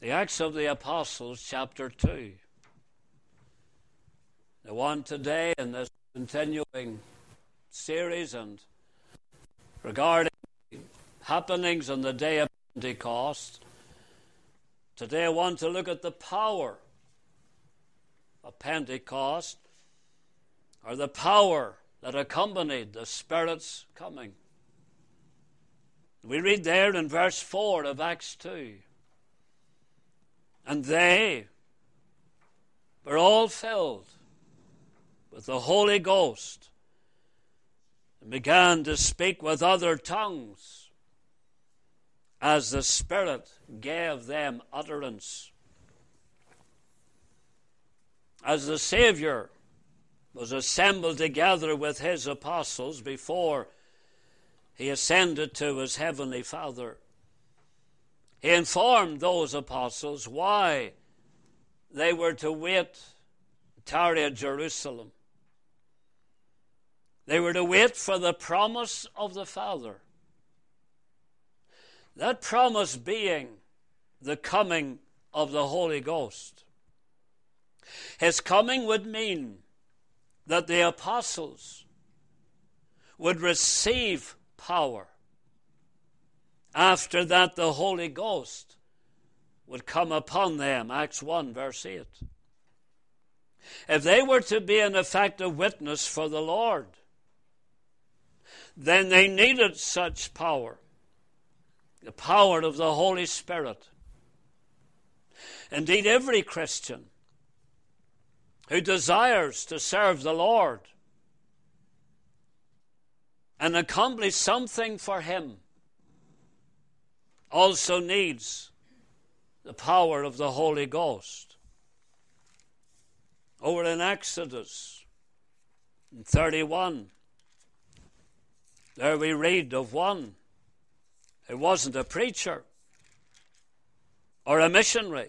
The Acts of the Apostles, chapter 2. The one today in this continuing series and regarding happenings on the day of Pentecost. Today I want to look at the power of Pentecost, or the power that accompanied the Spirit's coming. We read there in verse 4 of Acts 2. And they were all filled with the Holy Ghost and began to speak with other tongues as the Spirit gave them utterance. As the Savior was assembled together with his apostles before he ascended to his heavenly Father, he informed those apostles why they were to tarry at Jerusalem. They were to wait for the promise of the Father. That promise being the coming of the Holy Ghost. His coming would mean that the apostles would receive power. After that, the Holy Ghost would come upon them. Acts 1, verse 8. If they were to be an effective witness for the Lord, then they needed such power, the power of the Holy Spirit. Indeed, every Christian who desires to serve the Lord and accomplish something for Him also needs the power of the Holy Ghost. Over in Exodus 31, there we read of one who wasn't a preacher or a missionary,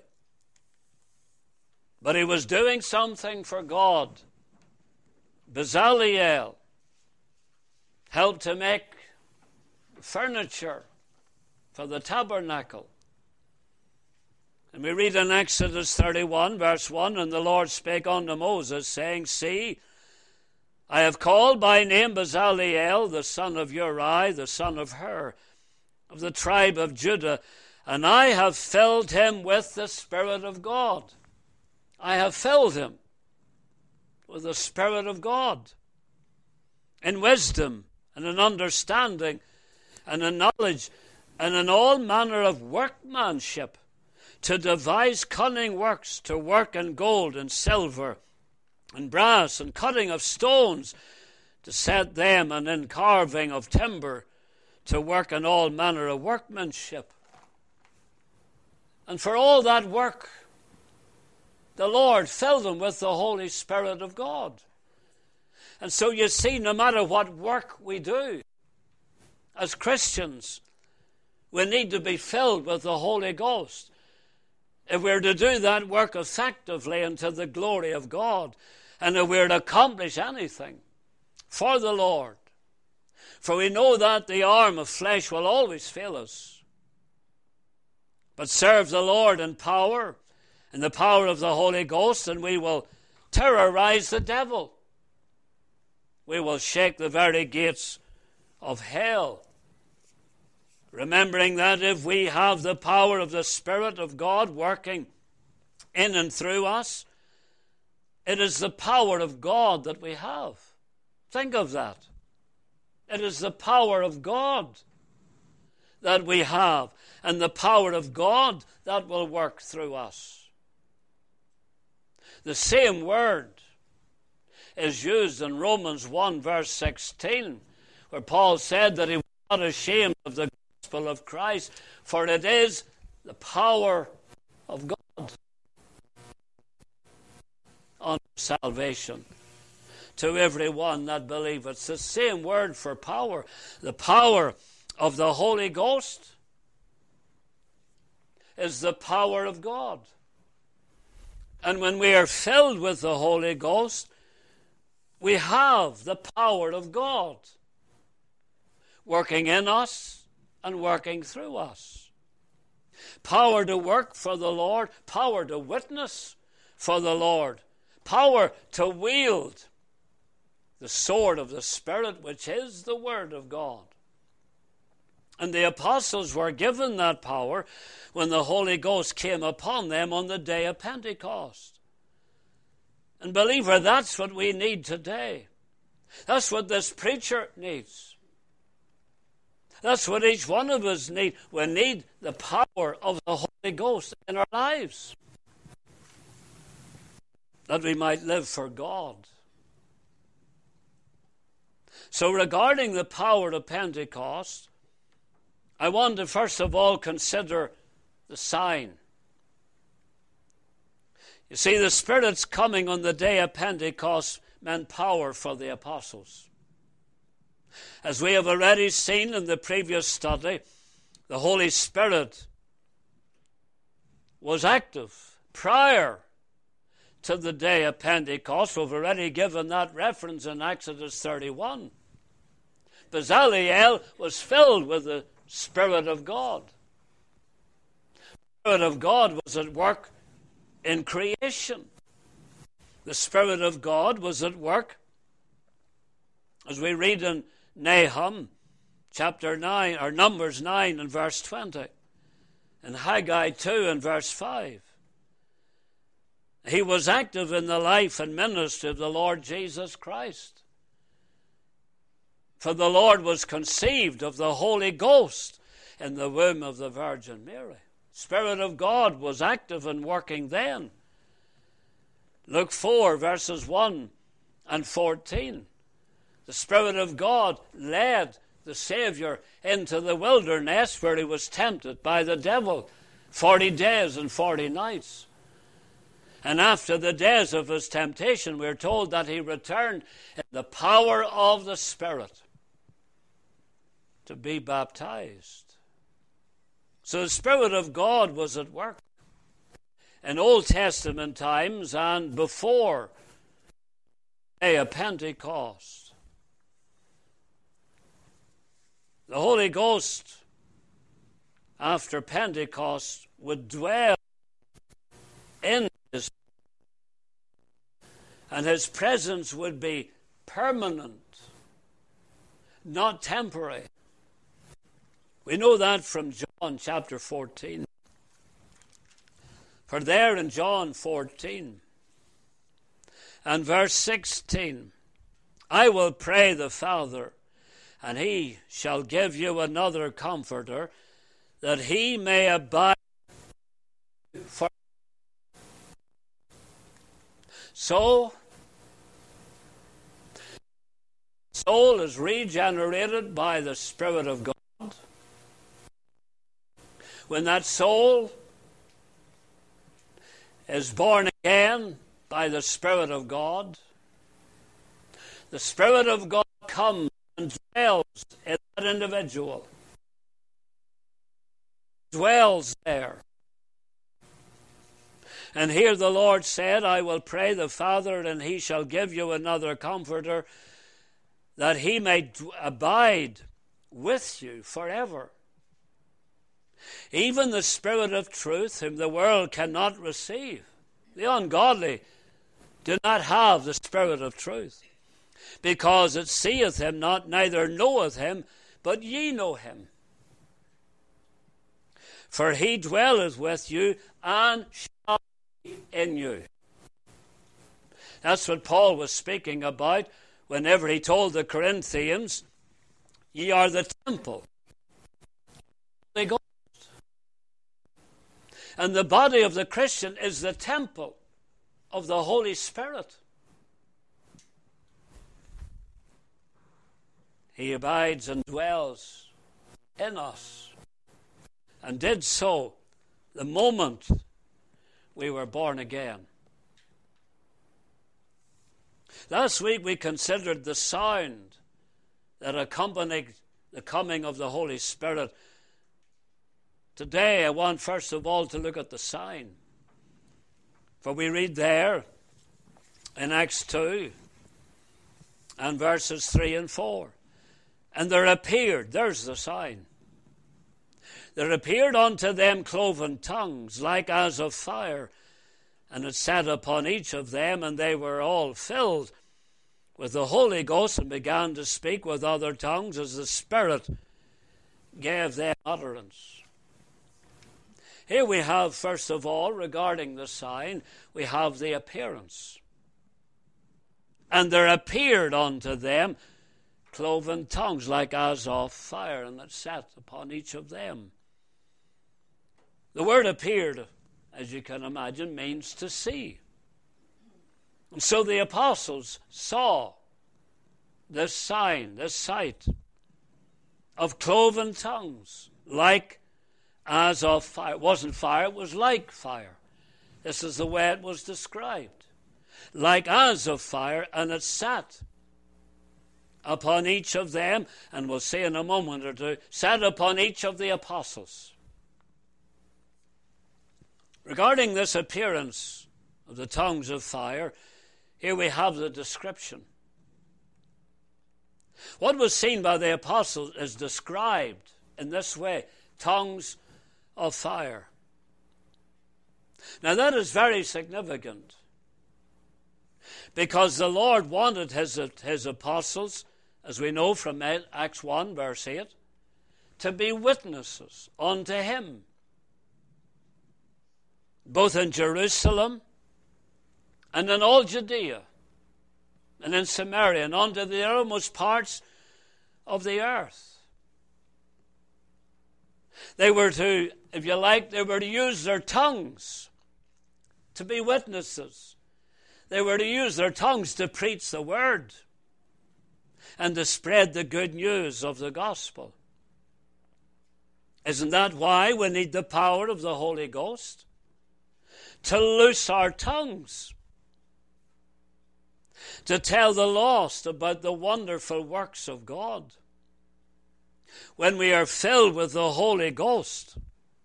but he was doing something for God. Bezaleel helped to make furniture for the tabernacle. And we read in Exodus 31, verse 1, And the Lord spake unto Moses, saying, See, I have called by name Bezaleel, the son of Uri, the son of Hur, of the tribe of Judah, and I have filled him with the Spirit of God. I have filled him with the Spirit of God, in wisdom and in understanding and in knowledge and in all manner of workmanship, to devise cunning works, to work in gold and silver and brass and cutting of stones, to set them, and in carving of timber, to work in all manner of workmanship. And for all that work, the Lord filled them with the Holy Spirit of God. And so you see, no matter what work we do, as Christians, we need to be filled with the Holy Ghost if we're to do that work effectively and to the glory of God, and if we're to accomplish anything for the Lord. For we know that the arm of flesh will always fail us. But serve the Lord in power, in the power of the Holy Ghost, and we will terrorize the devil. We will shake the very gates of hell. Remembering that if we have the power of the Spirit of God working in and through us, it is the power of God that we have. Think of that. It is the power of God that we have, and the power of God that will work through us. The same word is used in Romans 1, verse 16, where Paul said that he was not ashamed of the gospel of Christ, for it is the power of God unto salvation to every one that believeth. It's the same word for power. The power of the Holy Ghost is the power of God. And when we are filled with the Holy Ghost, we have the power of God working in us and working through us. Power to work for the Lord, power to witness for the Lord, power to wield the sword of the Spirit, which is the Word of God. And the apostles were given that power when the Holy Ghost came upon them on the day of Pentecost. And believer, that's what we need today. That's what this preacher needs. That's what each one of us need. We need the power of the Holy Ghost in our lives, that we might live for God. So regarding the power of Pentecost, I want to first of all consider the sign. You see, the Spirit's coming on the day of Pentecost meant power for the apostles. As we have already seen in the previous study, the Holy Spirit was active prior to the day of Pentecost. We've already given that reference in Exodus 31. Bezaleel was filled with the Spirit of God. The Spirit of God was at work in creation. The Spirit of God was at work, as we read in Nahum chapter 9, or Numbers 9 and verse 20, and Haggai 2 and verse 5. He was active in the life and ministry of the Lord Jesus Christ. For the Lord was conceived of the Holy Ghost in the womb of the Virgin Mary. Spirit of God was active and working then. Luke 4, verses 1 and 14. The Spirit of God led the Savior into the wilderness where he was tempted by the devil 40 days and 40 nights. And after the days of his temptation, we're told that he returned in the power of the Spirit to be baptized. So the Spirit of God was at work in Old Testament times and before the day of Pentecost. The Holy Ghost, after Pentecost, would dwell in his, and his presence would be permanent, not temporary. We know that from John chapter 14. For there in John 14 and verse 16, I will pray the Father, and he shall give you another Comforter, that he may abide for. So, the soul is regenerated by the Spirit of God. When that soul is born again by the Spirit of God, the Spirit of God comes and dwells in that individual. Dwells there. And here the Lord said, I will pray the Father, and he shall give you another Comforter, that he may abide with you forever. Even the Spirit of truth, whom the world cannot receive. The ungodly do not have the Spirit of truth, because it seeth him not, neither knoweth him, but ye know him. For he dwelleth with you and shall be in you. That's what Paul was speaking about whenever he told the Corinthians, ye are the temple of the Holy Ghost. And the body of the Christian is the temple of the Holy Spirit. He abides and dwells in us, and did so the moment we were born again. Last week we considered the sound that accompanied the coming of the Holy Spirit. Today I want first of all to look at the sign. For we read there in Acts 2 and verses 3 and 4. And there appeared, there's the sign, There appeared unto them cloven tongues, like as of fire, and it sat upon each of them, and they were all filled with the Holy Ghost, and began to speak with other tongues as the Spirit gave them utterance. Here we have, first of all, regarding the sign, we have the appearance. And there appeared unto them cloven tongues, like as of fire, and it sat upon each of them. The word appeared, as you can imagine, means to see. And so the apostles saw this sign, this sight of cloven tongues, like as of fire. It wasn't fire, it was like fire. This is the way it was described. Like as of fire, and it sat upon each of them, and we'll see in a moment or two, sat upon each of the apostles. Regarding this appearance of the tongues of fire, here we have the description. What was seen by the apostles is described in this way, tongues of fire. Now that is very significant, because the Lord wanted his apostles, as we know from Acts 1, verse 8, to be witnesses unto him, both in Jerusalem and in all Judea and in Samaria and unto the uttermost parts of the earth. They were to, if you like, they were to use their tongues to be witnesses. They were to use their tongues to preach the word and to spread the good news of the gospel. Isn't that why we need the power of the Holy Ghost? To loose our tongues, to tell the lost about the wonderful works of God. When we are filled with the Holy Ghost,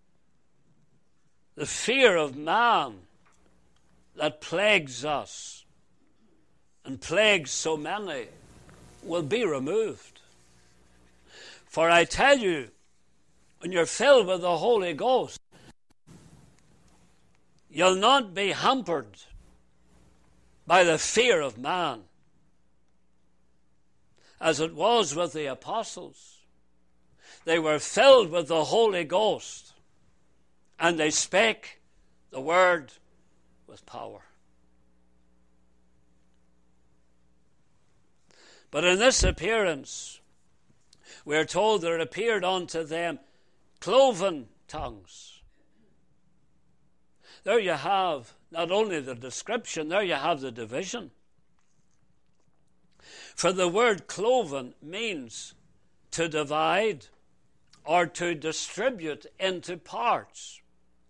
the fear of man that plagues us and plagues so many will be removed. For I tell you, when you're filled with the Holy Ghost, you'll not be hampered by the fear of man, as it was with the apostles. They were filled with the Holy Ghost, and they spake the word with power. But in this appearance, we are told there appeared unto them cloven tongues. There you have not only the description, there you have the division. For the word cloven means to divide or to distribute into parts.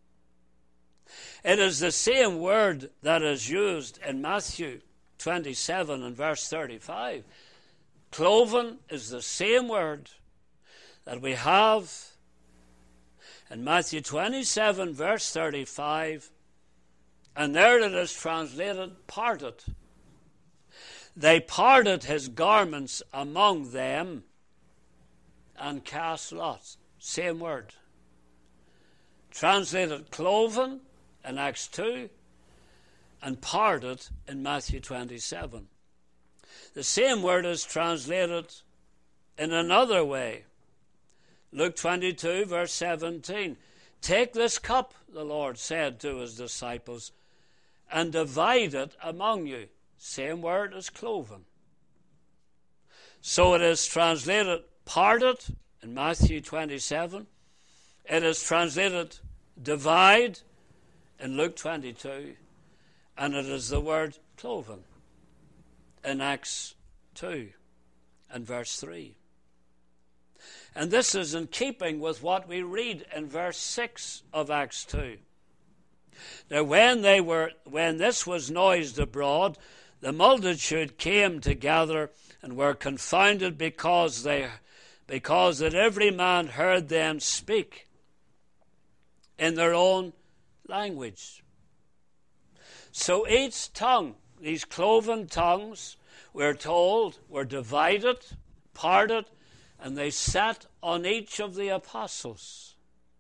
It is the same word that is used in Matthew 27 and verse 35. Cloven is the same word that we have in Matthew 27 verse 35, and there it is translated parted. They parted his garments among them and cast lots. Same word. Translated cloven in Acts 2 and parted in Matthew 27. The same word is translated in another way. Luke 22 verse 17. Take this cup, the Lord said to his disciples, and divide it among you. Same word as cloven. So it is translated parted in Matthew 27. It is translated divide in Luke 22. And it is the word cloven in Acts 2 and verse 3. And this is in keeping with what we read in verse 6 of Acts 2. Now when this was noised abroad, the multitude came together and were confounded because that every man heard them speak in their own language. So each tongue, these cloven tongues, we're told, were divided, parted, and they sat on each of the apostles.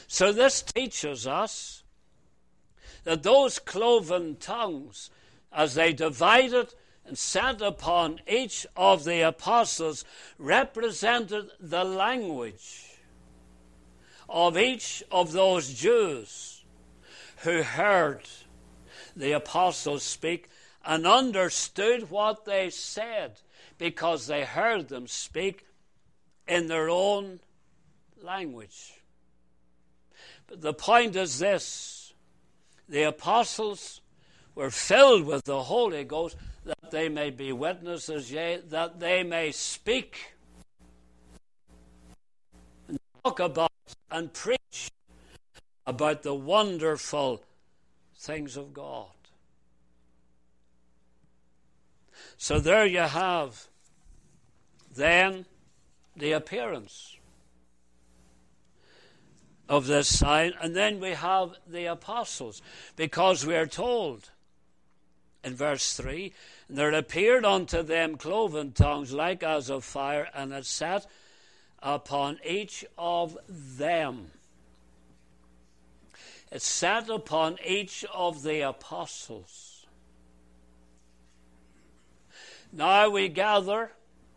So this teaches us that those cloven tongues, as they divided and sat upon each of the apostles, represented the language of each of those Jews who heard the apostles speak and understood what they said, because they heard them speak in their own language. But the point is this: the apostles were filled with the Holy Ghost, that they may be witnesses, yea, that they may speak and talk about and preach about the wonderful things of God. So there you have then the appearance of this sign, and then we have the apostles, because we are told in verse 3, there appeared unto them cloven tongues like as of fire, and it sat upon each of them. It sat upon each of the apostles. Now we gather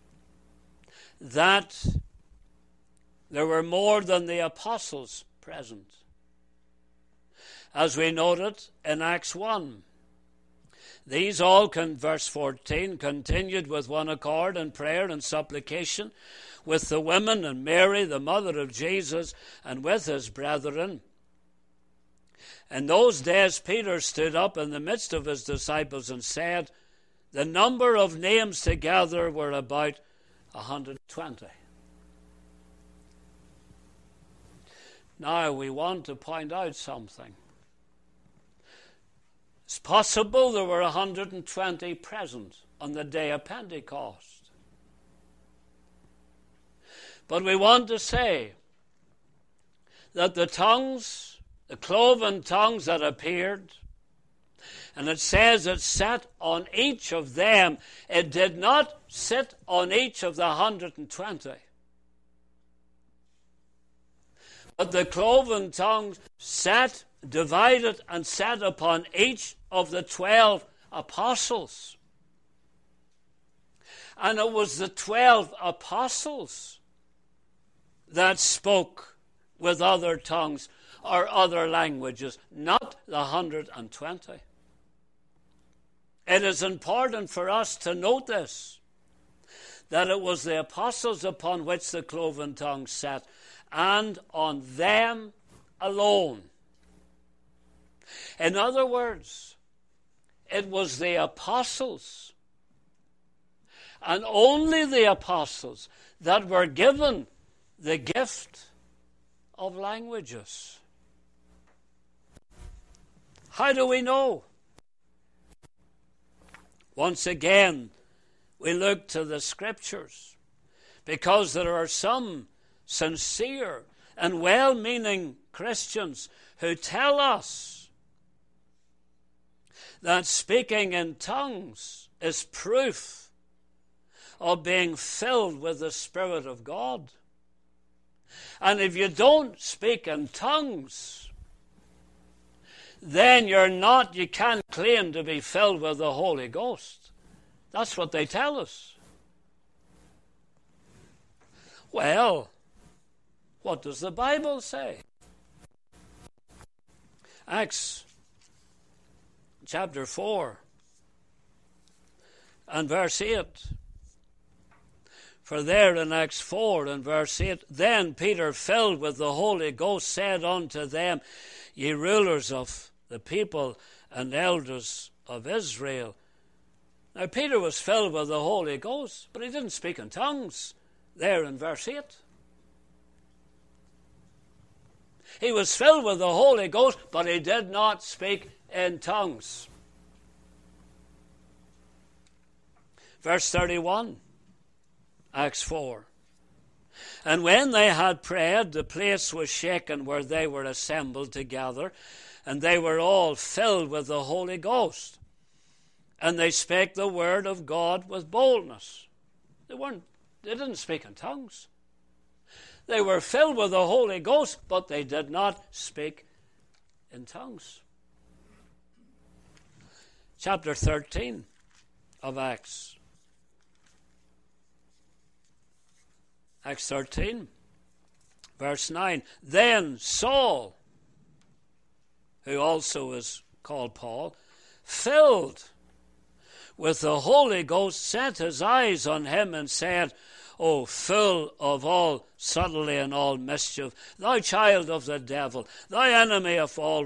that there were more than the apostles present, as we noted in Acts 1. These all, verse 14, continued with one accord in prayer and supplication with the women and Mary, the mother of Jesus, and with his brethren. In those days Peter stood up in the midst of his disciples and said, the number of names together were about 120. Now we want to point out something. It's possible there were 120 present on the day of Pentecost. But we want to say that the tongues, the cloven tongues that appeared, and it says it sat on each of them. It did not sit on each of the 120. But the cloven tongues sat, divided, and sat upon each of the 12 apostles. And it was the 12 apostles that spoke with other tongues or other languages, not the 120. It is important for us to note this, that it was the apostles upon which the cloven tongues sat, and on them alone. In other words, it was the apostles, and only the apostles, that were given the gift of languages. How do we know? Once again, we look to the Scriptures, because there are some sincere and well-meaning Christians who tell us that speaking in tongues is proof of being filled with the Spirit of God. And if you don't speak in tongues, then you can't claim to be filled with the Holy Ghost. That's what they tell us. Well, what does the Bible say? Acts chapter 4 and verse 8. For there in Acts 4 and verse 8, then Peter, filled with the Holy Ghost, said unto them, ye rulers of the people and elders of Israel. Now Peter was filled with the Holy Ghost, but he didn't speak in tongues there in verse 8. He was filled with the Holy Ghost, but he did not speak in tongues. Verse 31, Acts 4. And when they had prayed, the place was shaken where they were assembled together, and they were all filled with the Holy Ghost. And they spake the word of God with boldness. They didn't speak in tongues. They were filled with the Holy Ghost, but they did not speak in tongues. Chapter 13 of Acts. Acts 13, verse 9. Then Saul, who also is called Paul, filled with the Holy Ghost, set his eyes on him and said, O full of all subtlety and all mischief, thou child of the devil, thou enemy of all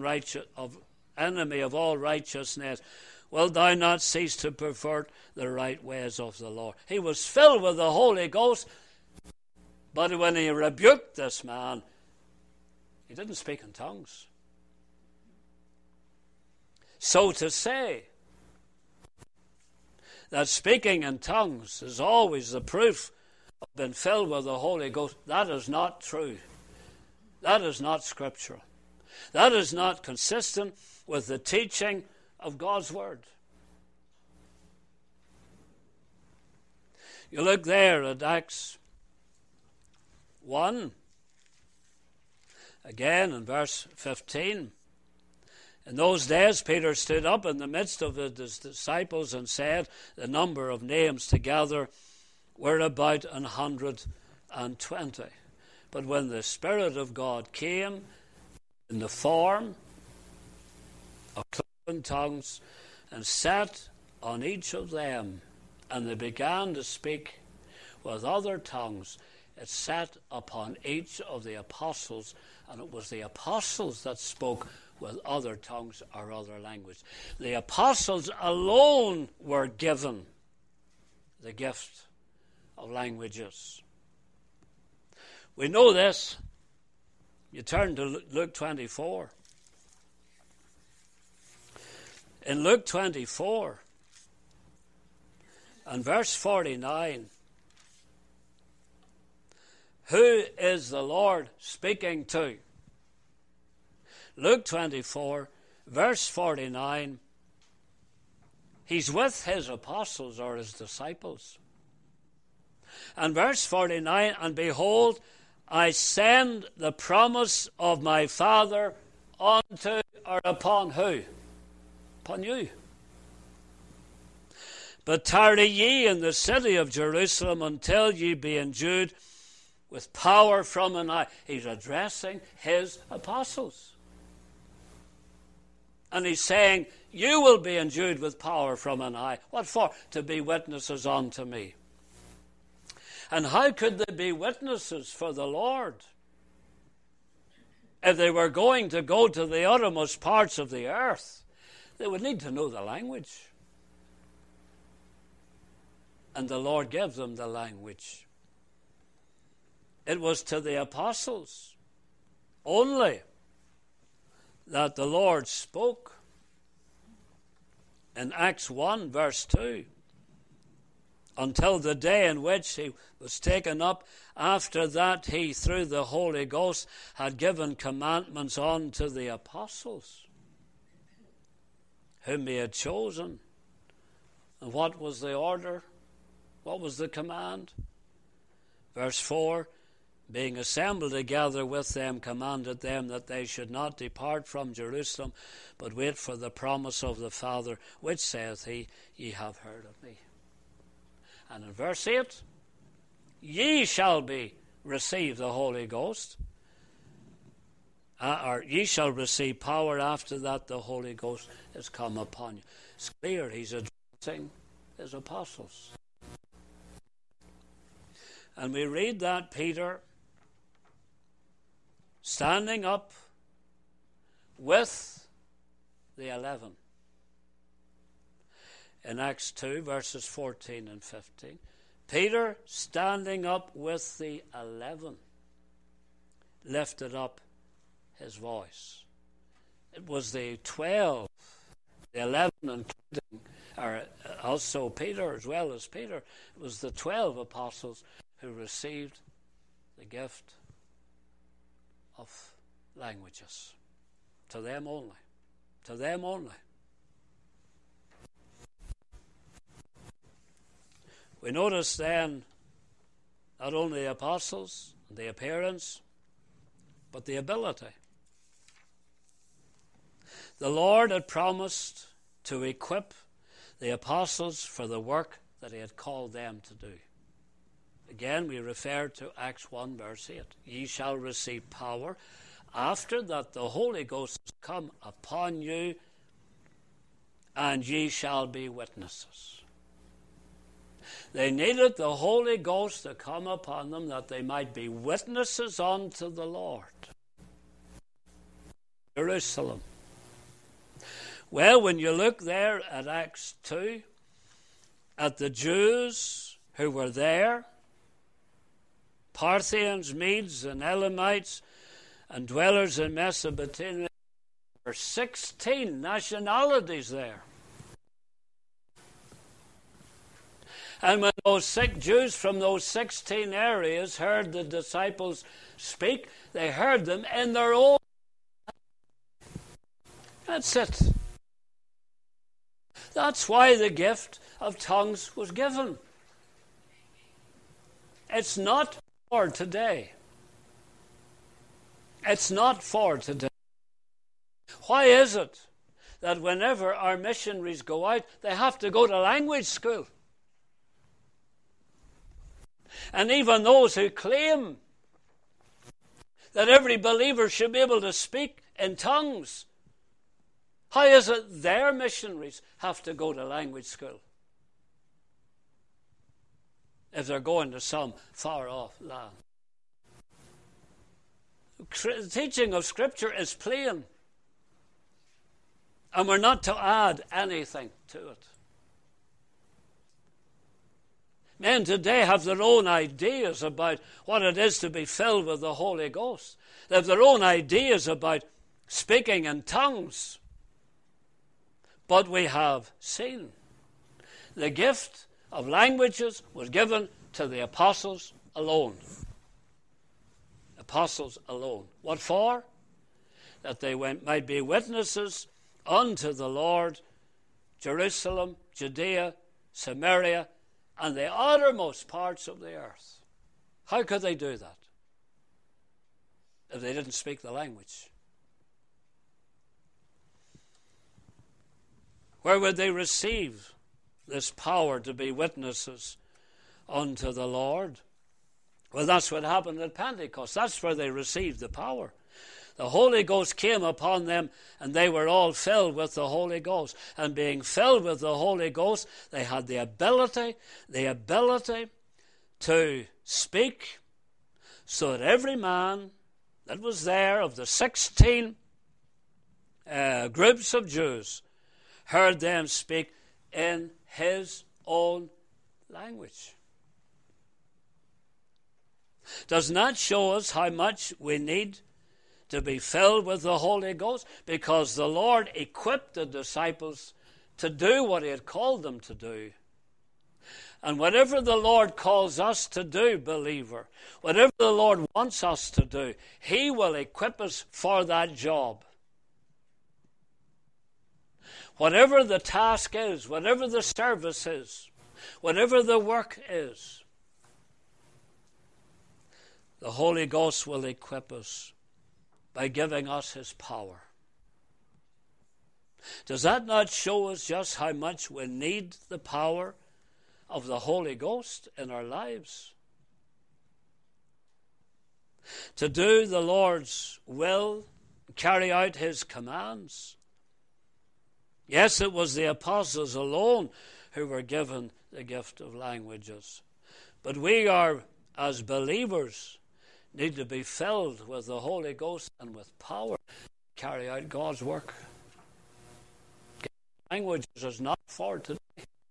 righteousness, wilt thou not cease to pervert the right ways of the Lord? He was filled with the Holy Ghost, but when he rebuked this man, he didn't speak in tongues. So to say that speaking in tongues is always the proof of being filled with the Holy Ghost, that is not true. That is not scriptural. That is not consistent with the teaching of God's Word. You look there at Acts 1, again in verse 15. In those days, Peter stood up in the midst of his disciples and said, the number of names together were about 120. But when the Spirit of God came in the form of cloven tongues and sat on each of them, and they began to speak with other tongues, it sat upon each of the apostles, and it was the apostles that spoke with other tongues or other language. The apostles alone were given the gift of languages. We know this. You turn to Luke 24. In Luke 24 and verse 49, who is the Lord speaking to? Luke 24, verse 49, he's with his apostles or his disciples. And verse 49, and behold, I send the promise of my Father unto or upon who? Upon you. But tarry ye in the city of Jerusalem until ye be endued with power from on high. He's addressing his apostles. And he's saying, you will be endued with power from on high. What for? To be witnesses unto me. And how could they be witnesses for the Lord if they were going to go to the uttermost parts of the earth? They would need to know the language. And the Lord gave them the language. It was to the apostles only that the Lord spoke. In Acts 1, verse 2, until the day in which he was taken up, after that he, through the Holy Ghost, had given commandments unto the apostles, whom he had chosen. And what was the order? What was the command? Verse 4, being assembled together with them, commanded them that they should not depart from Jerusalem, but wait for the promise of the Father, which saith he, ye have heard of me. And in verse 8, ye shall receive the Holy Ghost, or ye shall receive power after that the Holy Ghost is come upon you. It's clear he's addressing his apostles. And we read that Peter, standing up with the 11, in Acts 2, verses 14 and 15. Peter, standing up with the 11, lifted up his voice. It was the 12, the 11 including, or also Peter as well as Peter. It was the 12 apostles who received the gift of languages. To them only. To them only. We notice then not only the apostles the appearance, but the ability. The Lord had promised to equip the apostles for the work that he had called them to do. Again, we refer to Acts 1 verse 8. Ye shall receive power after that the Holy Ghost has come upon you, and ye shall be witnesses. They needed the Holy Ghost to come upon them that they might be witnesses unto the Lord. Jerusalem. Well, when you look there at Acts 2, at the Jews who were there, Parthians, Medes, and Elamites, and dwellers in Mesopotamia, there were 16 nationalities there. And when those sick Jews from those 16 areas heard the disciples speak, they heard them in their own. That's it. That's why the gift of tongues was given. It's not for today. It's not for today. Why is it that whenever our missionaries go out, they have to go to language school? And even those who claim that every believer should be able to speak in tongues, how is it their missionaries have to go to language school if they're going to some far-off land? The teaching of Scripture is plain, and we're not to add anything to it. Men today have their own ideas about what it is to be filled with the Holy Ghost. They have their own ideas about speaking in tongues. But we have seen the gift of languages was given to the apostles alone. Apostles alone. What for? That they might be witnesses unto the Lord, Jerusalem, Judea, Samaria, and the uttermost parts of the earth. How could they do that if they didn't speak the language? Where would they receive this power to be witnesses unto the Lord? Well, that's what happened at Pentecost. That's where they received the power. The Holy Ghost came upon them, and they were all filled with the Holy Ghost. And being filled with the Holy Ghost, they had the ability to speak, so that every man that was there of the 16 groups of Jews heard them speak in his own language. Does not show us how much we need to be filled with the Holy Ghost, because the Lord equipped the disciples to do what he had called them to do. And whatever the Lord calls us to do, believer, whatever the Lord wants us to do, he will equip us for that job. Whatever the task is, whatever the service is, whatever the work is, the Holy Ghost will equip us by giving us his power. Does that not show us just how much we need the power of the Holy Ghost in our lives? To do the Lord's will, carry out his commands. Yes, it was the apostles alone who were given the gift of languages. But we are, as believers, need to be filled with the Holy Ghost and with power to carry out God's work. Languages is not for today.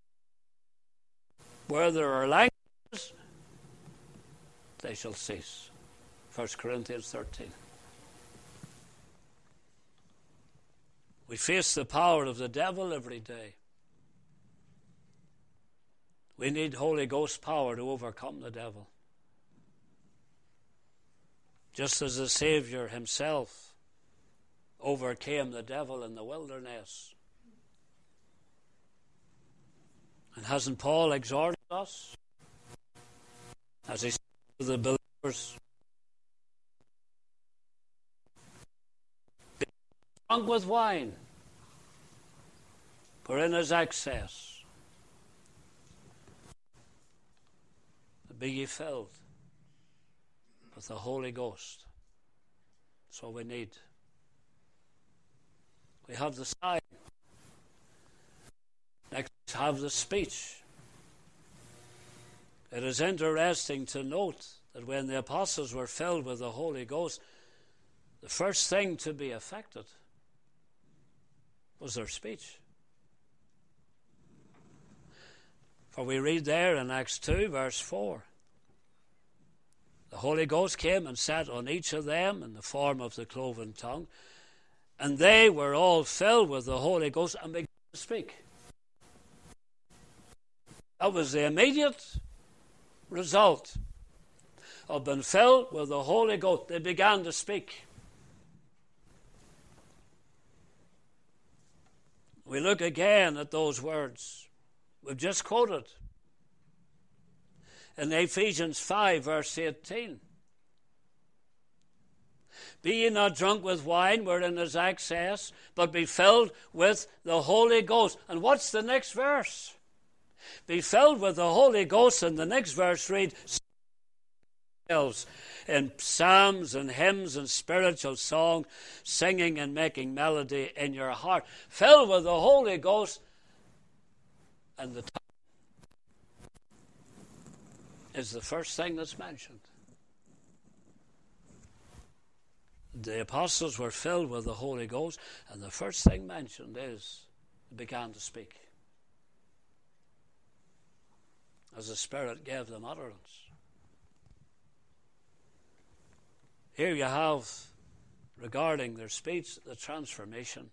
Where there are languages, they shall cease. 1 Corinthians 13. We face the power of the devil every day. We need Holy Ghost power to overcome the devil. Just as the Savior himself overcame the devil in the wilderness. And hasn't Paul exhorted us? As he said to the believers drunk with wine, wherein is excess. But be ye filled with the Holy Ghost. That's all we need. We have the sign. Next, have the speech. It is interesting to note that when the apostles were filled with the Holy Ghost, the first thing to be affected was their speech. For we read there in Acts 2, verse 4, the Holy Ghost came and sat on each of them in the form of the cloven tongue, and they were all filled with the Holy Ghost and began to speak. That was the immediate result of being filled with the Holy Ghost. They began to speak. We look again at those words we've just quoted in Ephesians 5, verse 18. Be ye not drunk with wine, wherein is excess, but be filled with the Holy Ghost. And what's the next verse? Be filled with the Holy Ghost, and the next verse reads, in psalms and hymns and spiritual song, singing and making melody in your heart. Filled with the Holy Ghost, and the tongue is the first thing that's mentioned. The apostles were filled with the Holy Ghost, and the first thing mentioned is they began to speak as the Spirit gave them utterance. Here you have, regarding their speech, the transformation.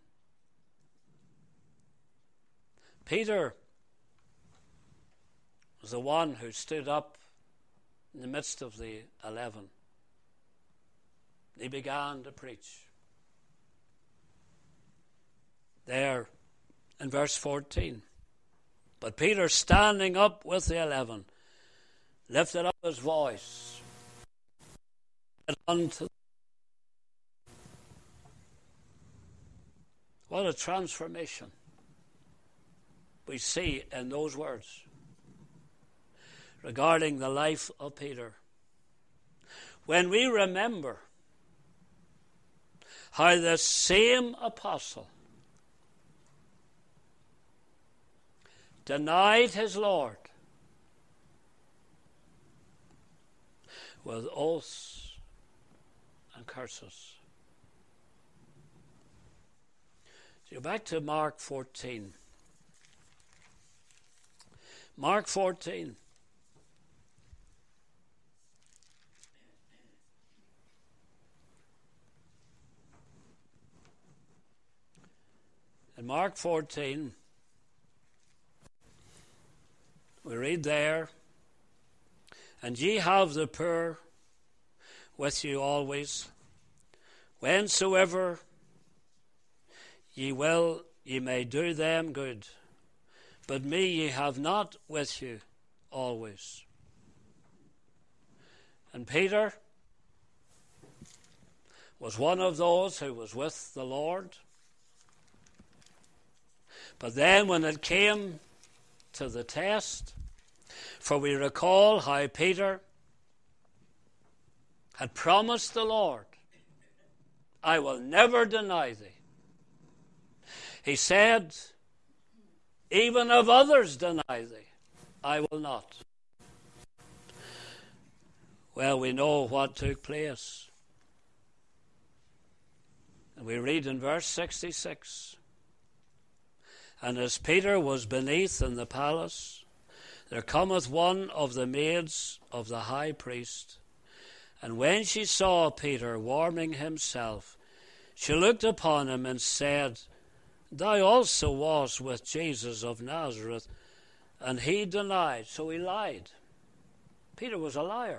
Peter was the one who stood up in the midst of the 11. He began to preach. There in verse 14. But Peter, standing up with the 11, lifted up his voice unto. What a transformation we see in those words regarding the life of Peter. When we remember how the same apostle denied his Lord with oaths and curses. So back to Mark 14. Mark 14. In Mark 14, we read there, and ye have the poor with you always, whensoever ye will, ye may do them good. But me ye have not with you always. And Peter was one of those who was with the Lord. But then when it came to the test, for we recall how Peter had promised the Lord, I will never deny thee. He said, even if others deny thee, I will not. Well, we know what took place. And we read in verse 66, and as Peter was beneath in the palace, there cometh one of the maids of the high priest, and when she saw Peter warming himself, she looked upon him and said, Thou also wast with Jesus of Nazareth. And he denied, so he lied. Peter was a liar.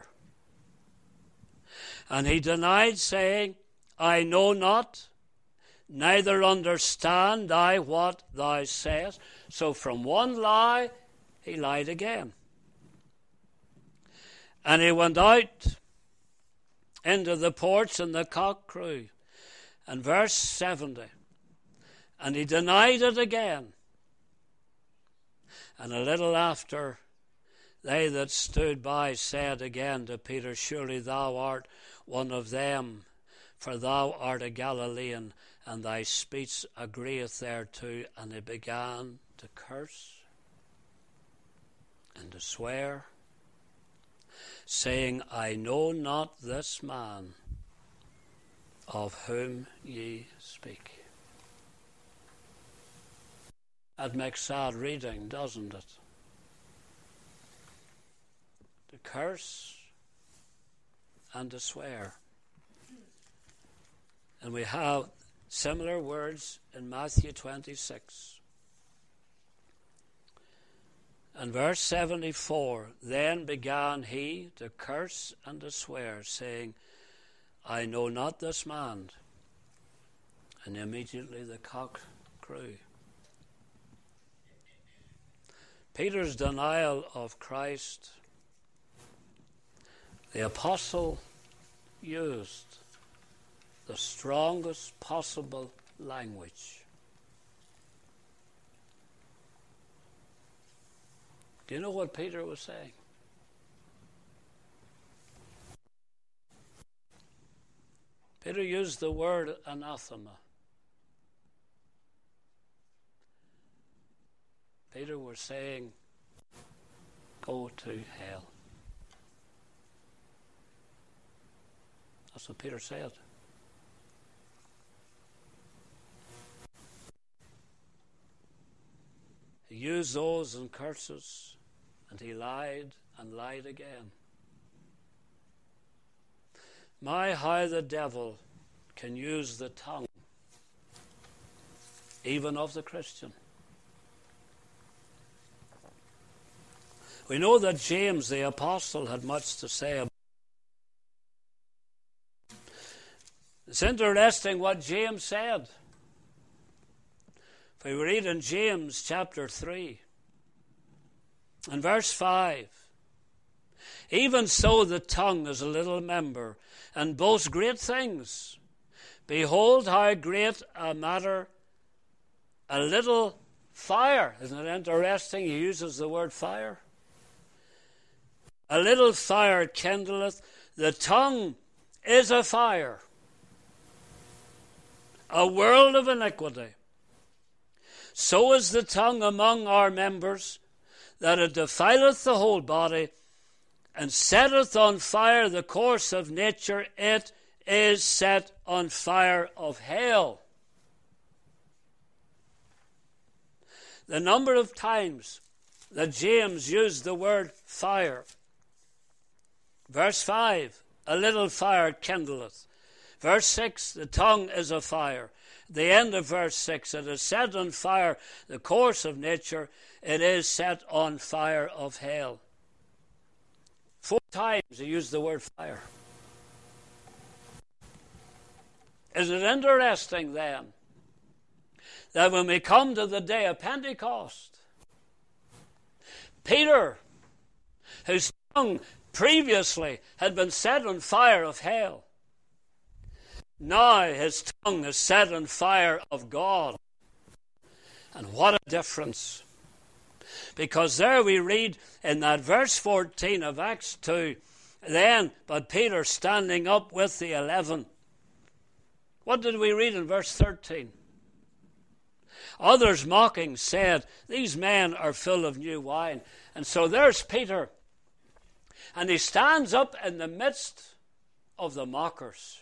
And he denied, saying, I know not, neither understand I what thou sayest. So from one lie, he lied again. And he went out into the porch, and the cock crew. And verse 70, And he denied it again. And a little after, they that stood by said again to Peter, Surely thou art one of them, for thou art a Galilean, and thy speech agreeth thereto. And he began to curse and to swear, saying, I know not this man of whom ye speak. That makes sad reading, doesn't it? To curse and to swear. And we have similar words in Matthew 26. And verse 74, Then began he to curse and to swear, saying, I know not this man. And immediately the cock crew. Peter's denial of Christ, the apostle used the strongest possible language. Do you know what Peter was saying? Peter used the word anathema. Peter was saying, go to hell. That's what Peter said. He used those in curses, and he lied and lied again. My, how the devil can use the tongue, even of the Christian. We know that James the apostle had much to say about it. It's interesting what James said. If we read in James chapter 3 and verse 5, Even so the tongue is a little member, and boasts great things. Behold how great a matter a little fire. Isn't it interesting? He uses the word fire. A little fire kindleth. The tongue is a fire, a world of iniquity. So is the tongue among our members, that it defileth the whole body, and setteth on fire the course of nature. It is set on fire of hell. The number of times that James used the word fire. Verse 5, a little fire kindleth. Verse 6, the tongue is a fire. The end of verse 6, it is set on fire the course of nature. It is set on fire of hell. 4 times he used the word fire. Isn't it interesting then that when we come to the day of Pentecost, Peter, whose tongue previously had been set on fire of hell, now his tongue is set on fire of God. And what a difference. Because there we read in that verse 14 of Acts 2, Then, but Peter standing up with the 11. What did we read in verse 13? Others mocking said, These men are full of new wine. And so there's Peter. And he stands up in the midst of the mockers.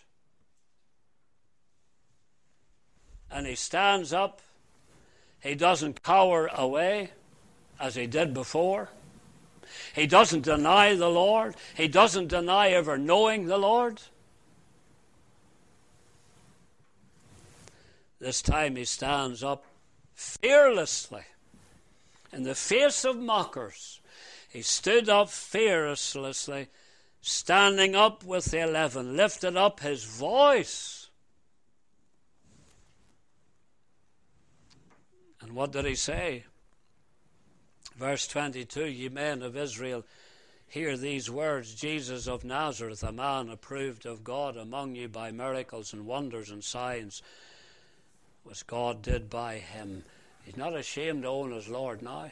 And he stands up. He doesn't cower away as he did before. He doesn't deny the Lord. He doesn't deny ever knowing the Lord. This time he stands up fearlessly in the face of mockers. He stood up fearlessly, standing up with the 11, lifted up his voice. And what did he say? Verse 22, Ye men of Israel, hear these words. Jesus of Nazareth, a man approved of God among you by miracles and wonders and signs, which God did by him. He's not ashamed to own his Lord now.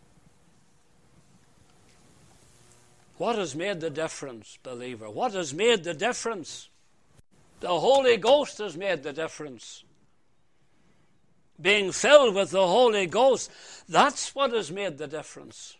What has made the difference, believer? What has made the difference? The Holy Ghost has made the difference. Being filled with the Holy Ghost, that's what has made the difference.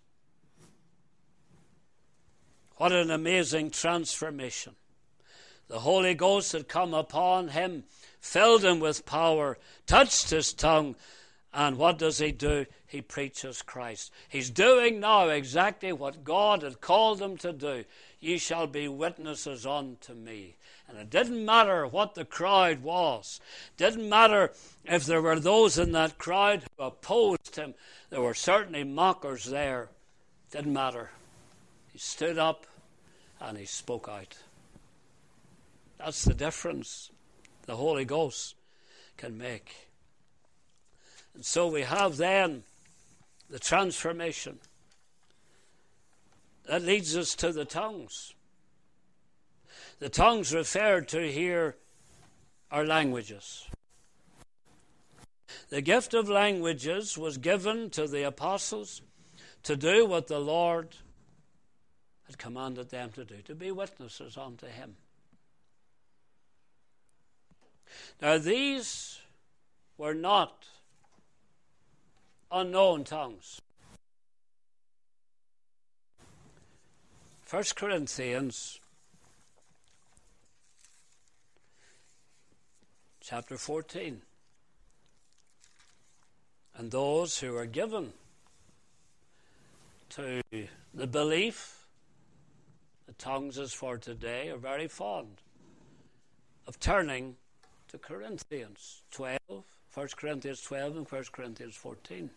What an amazing transformation. The Holy Ghost had come upon him, filled him with power, touched his tongue, and what does he do? He preaches Christ. He's doing now exactly what God had called him to do. Ye shall be witnesses unto me. And it didn't matter what the crowd was. It didn't matter if there were those in that crowd who opposed him. There were certainly mockers there. It didn't matter. He stood up and he spoke out. That's the difference the Holy Ghost can make. And so we have then the transformation. That leads us to the tongues. The tongues referred to here are languages. The gift of languages was given to the apostles to do what the Lord had commanded them to do, to be witnesses unto him. Now these were not unknown tongues. 1 Corinthians chapter 14. And those who are given to the belief that tongues is for today are very fond of turning to Corinthians 12, 1 Corinthians 12 and 1 Corinthians 14.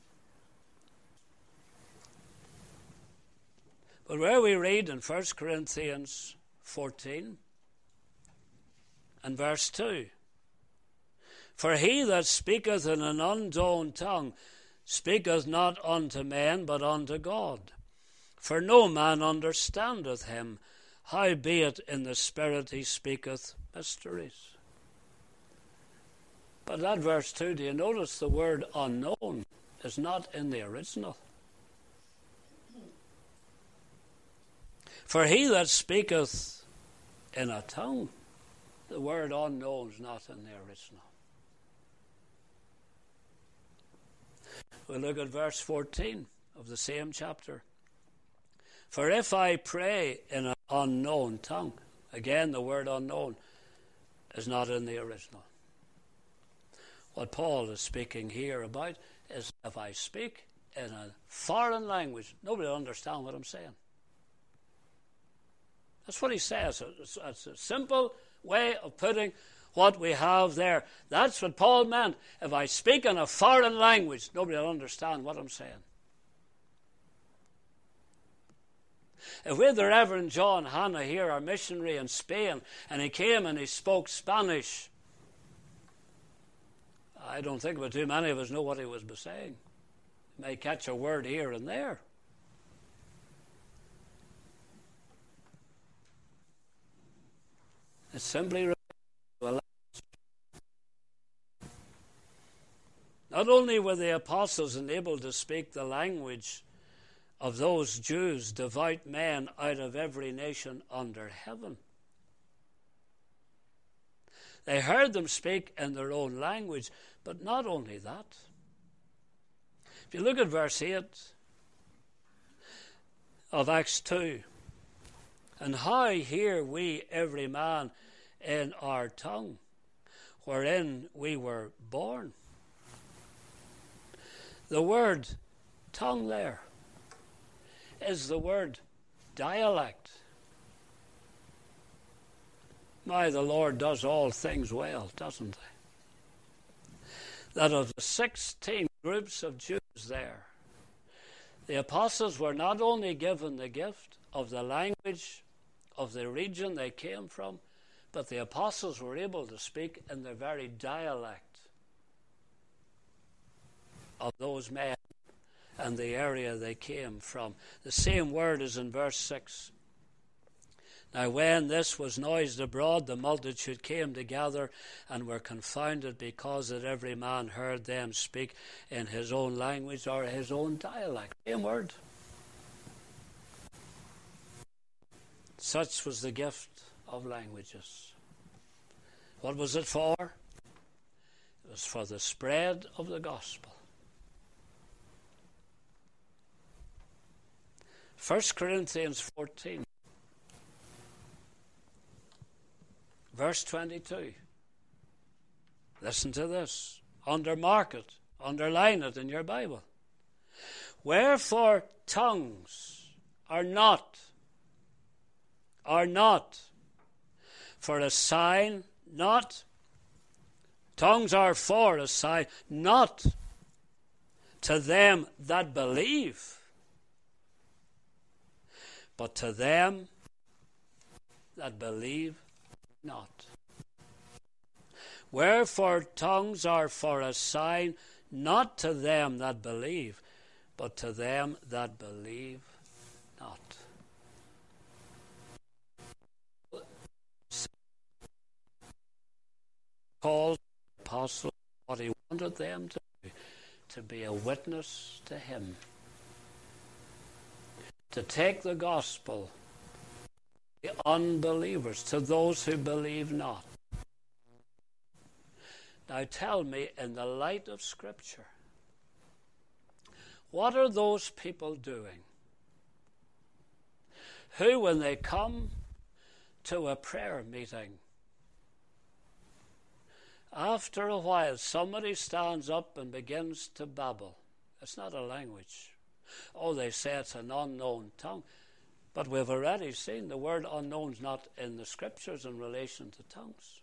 But where we read in 1 Corinthians 14 and verse 2, for he that speaketh in an unknown tongue speaketh not unto men, but unto God. For no man understandeth him, howbeit in the Spirit he speaketh mysteries. But that verse 2, do you notice the word unknown is not in the original? For he that speaketh in a tongue, the word unknown is not in the original. We'll look at verse 14 of the same chapter. For if I pray in an unknown tongue, again the word unknown is not in the original. What Paul is speaking here about is if I speak in a foreign language, nobody will understand what I'm saying. That's what he says. It's a simple way of putting what we have there. That's what Paul meant. If I speak in a foreign language, nobody will understand what I'm saying. If we had the Reverend John Hanna here, our missionary in Spain, and he came and he spoke Spanish, I don't think but too many of us know what he was saying. You may catch a word here and there. It's simply not only were the apostles enabled to speak the language of those Jews, devout men out of every nation under heaven. They heard them speak in their own language, but not only that. If you look at verse 8 of Acts 2, and how hear we every man in our tongue, wherein we were born. The word tongue there is the word dialect. My, the Lord does all things well, doesn't he? That of the 16 groups of Jews there, the apostles were not only given the gift of the language of the region they came from, but the apostles were able to speak in the very dialect of those men and the area they came from. The same word is in verse 6. Now when this was noised abroad, the multitude came together and were confounded, because that every man heard them speak in his own language or his own dialect. Same word. Such was the gift of languages. What was it for? It was for the spread of the gospel. 1 Corinthians 14. Verse 22. Listen to this. Undermark it. Underline it in your Bible. Wherefore tongues are not for a sign, not. Tongues are for a sign, not to them that believe, but to them that believe not. Wherefore tongues are for a sign, not to them that believe, but to them that believe not. Called the apostles what he wanted them to do, to be a witness to him, to take the gospel to the unbelievers, to those who believe not. Now tell me, in the light of Scripture, what are those people doing who, when they come to a prayer meeting, after a while somebody stands up and begins to babble? It's not a language. Oh, they say it's an unknown tongue. But we've already seen the word unknown's not in the Scriptures in relation to tongues.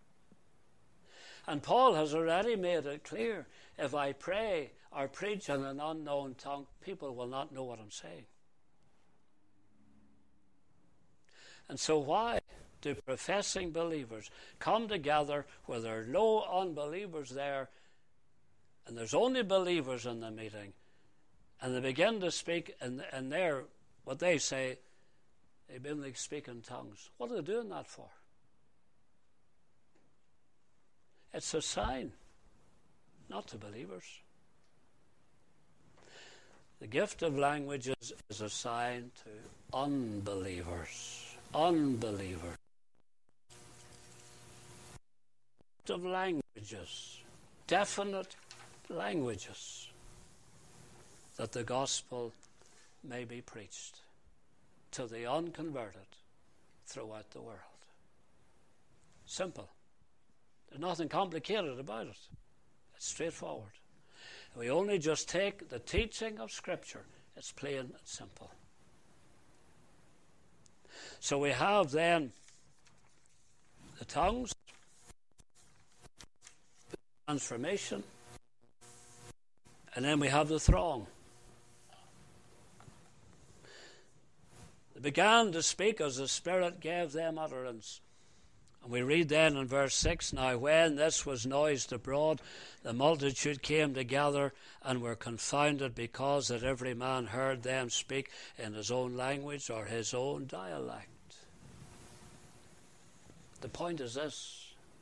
And Paul has already made it clear, if I pray or preach in an unknown tongue, people will not know what I'm saying. And so why do professing believers come together where there are no unbelievers there, and there's only believers in the meeting, and they begin to speak, and they're, what they say, they begin to speak in tongues? What are they doing that for? It's a sign, not to believers. The gift of languages is a sign to unbelievers. Unbelievers. Of languages, definite languages, that the gospel may be preached to the unconverted throughout the world. Simple. There's nothing complicated about it. It's straightforward. We only just take the teaching of Scripture. It's plain and simple. So we have then the tongues, transformation, and then we have the throng. They began to speak as the Spirit gave them utterance. And we read then in verse 6, Now when this was noised abroad, the multitude came together and were confounded, because that every man heard them speak in his own language or his own dialect. The point is this.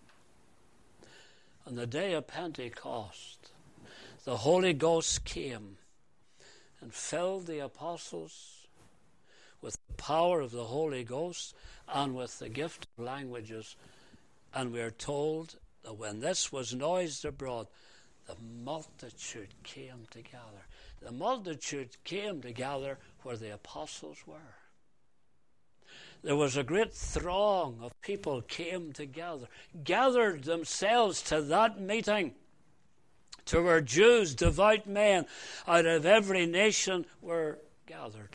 On the day of Pentecost, the Holy Ghost came and filled the apostles with the power of the Holy Ghost and with the gift of languages. And we are told that when this was noised abroad, the multitude came together. The multitude came together where the apostles were. There was a great throng of people came together, gathered themselves to that meeting, to where Jews, devout men out of every nation were gathered.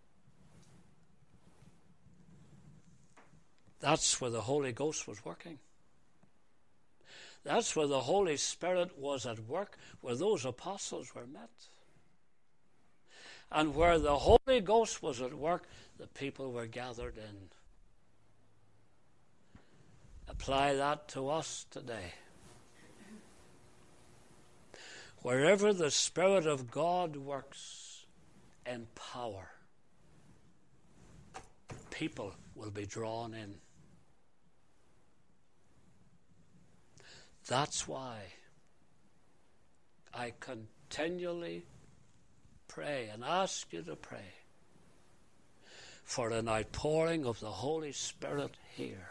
That's where the Holy Ghost was working. That's where the Holy Spirit was at work, where those apostles were met. And where the Holy Ghost was at work, the people were gathered in. Apply that to us today. Wherever the Spirit of God works in power, people will be drawn in. That's why I continually pray and ask you to pray for an outpouring of the Holy Spirit here.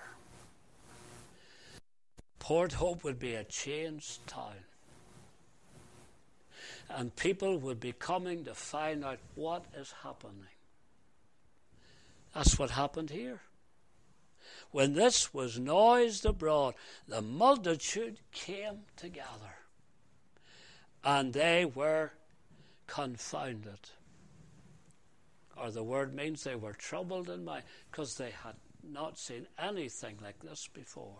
Port Hope would be a changed town. And people would be coming to find out what is happening. That's what happened here. When this was noised abroad, the multitude came together. And they were confounded. Or the word means they were troubled in mind, because they had not seen anything like this before.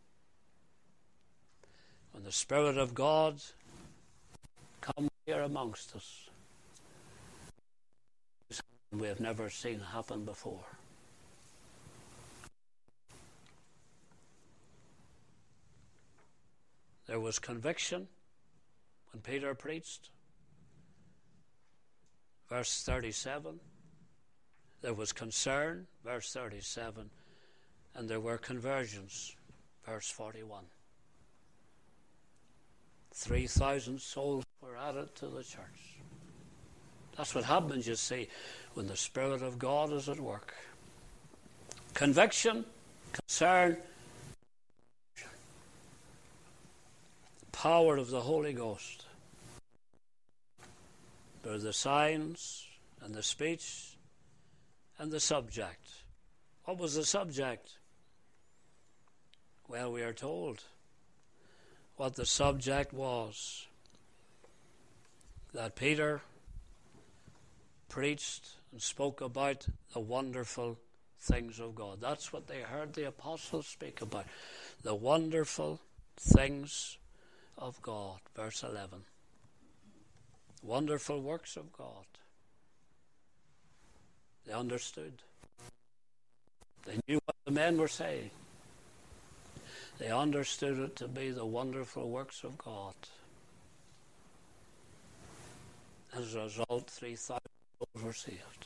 When the Spirit of God comes here amongst us, we have never seen happen before. There was conviction when Peter preached. Verse 37. There was concern. Verse 37. And there were conversions. Verse 41. 3,000 souls were added to the church. That's what happens, you see, when the Spirit of God is at work. Conviction, concern, the power of the Holy Ghost. There are the signs and the speech and the subject. What was the subject? Well, we are told what the subject was. That Peter preached and spoke about the wonderful things of God. That's what they heard the apostles speak about. The wonderful things of God. Verse 11. Wonderful works of God. They understood. They knew what the men were saying. They understood it to be the wonderful works of God. As a result, 3,000 souls were saved.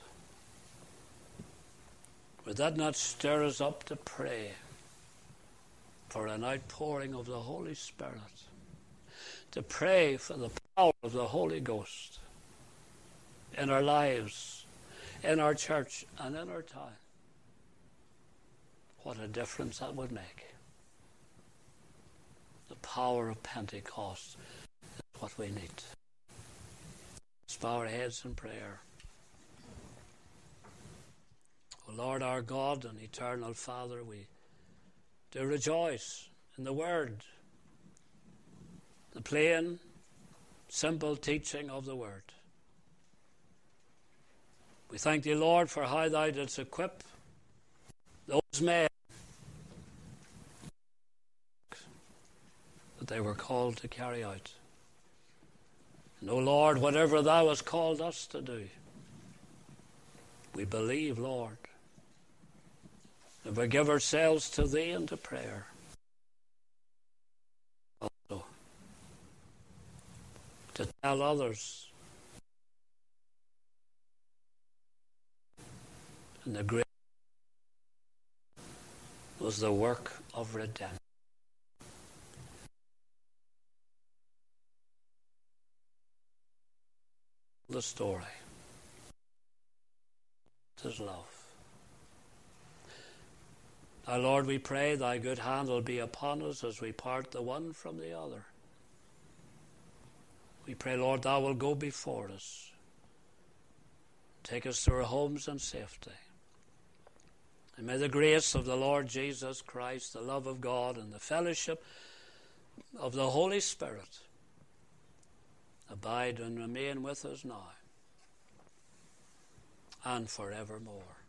Would that not stir us up to pray for an outpouring of the Holy Spirit? To pray for the power of the Holy Ghost in our lives, in our church, and in our town. What a difference that would make. The power of Pentecost is what we need. Let's bow our heads in prayer. O Lord our God and eternal Father, we do rejoice in the Word, the plain, simple teaching of the Word. We thank Thee, Lord, for how Thou didst equip those men that they were called to carry out. And, O Lord, whatever Thou hast called us to do, we believe, Lord, and we give ourselves to Thee and to prayer. Also, to tell others and the great was the work of redemption. The story. It is love. Now, Lord, we pray Thy good hand will be upon us as we part the one from the other. We pray, Lord, Thou will go before us. Take us to our homes in safety. And may the grace of the Lord Jesus Christ, the love of God, and the fellowship of the Holy Spirit abide and remain with us now and forevermore.